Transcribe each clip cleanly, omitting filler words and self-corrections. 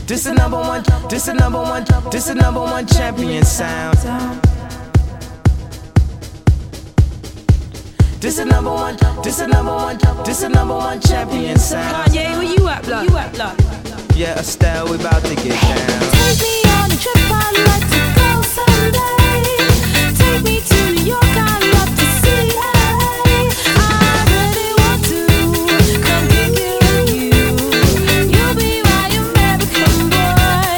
This the number one, this the number one, this the number one champion sound. This the number one, this the number one, this the number one champion sound. Kanye, where you at, blood? Yeah, Estelle, we about to get down. Take me on a trip, I'd like to go someday. Take me to New York, I'd love to see LA. I really want to come pick you up, you. You'll be my American boy.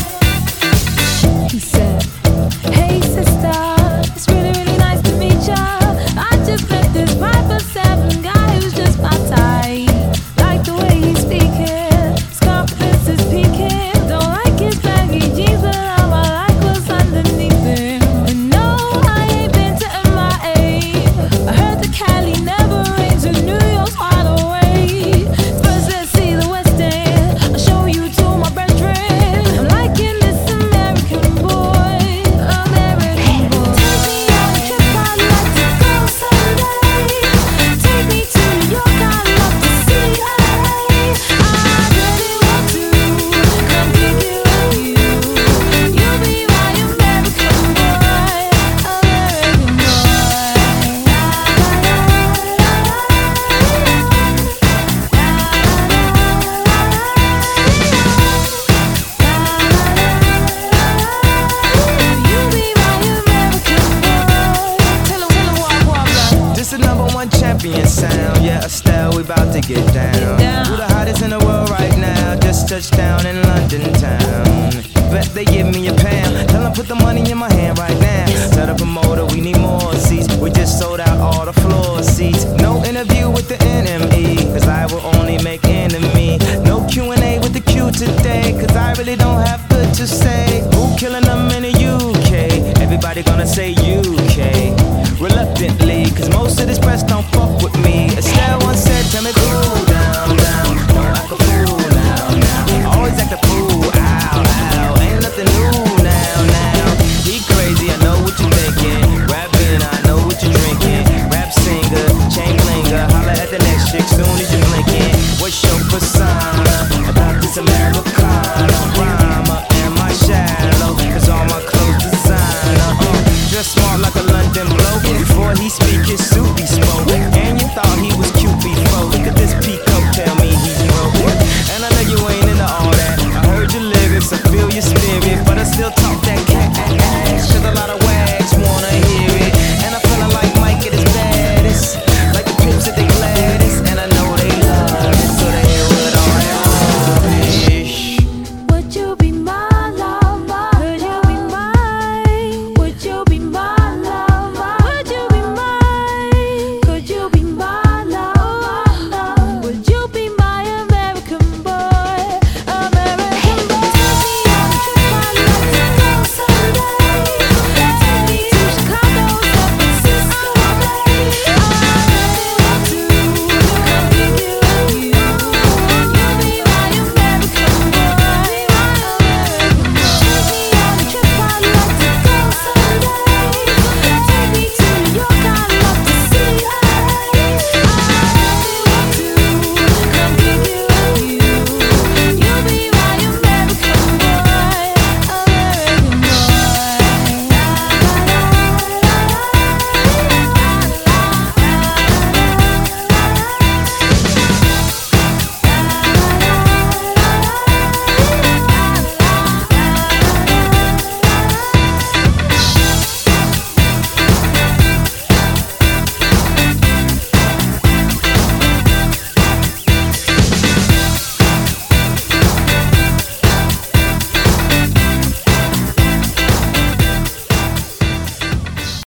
He said, hey sister, it's really, really nice to meet ya. I just met this 5'7" guy who's just my type. Like the way he's speaking, his confidence is peaking. Don't like his baggy jeans, but all I like what's underneath him. And no, I ain't been to MIA. I heard that Cali never rains and New York's wide awake. First let's see the West End, I'll show you to my brethren. I'm liking this American boy, American boy. Take me on a trip, I'd like to go someday. Take me to New York, I'd love to see LA. I really want to come pick you up, you. You'll be my American boy, American boy. You'll be my American boy. Tell 'em what, blood. This the number one champion sound. Yeah, Estelle, we about to get down. Who the hottest in the world right now? Just touched down in London town. Bet they give me a pound. Tell them put the money in my hand right now. Tell the promoter we need more seats. We just sold out all the floor seats. No interview with the NME, cause I will only make enemy. No Q&A with the Q today, cause I really don't have good to say. Who killing them in the UK? Everybody gonna say UK. Reluctantly, cause most of this press don't fuck with me.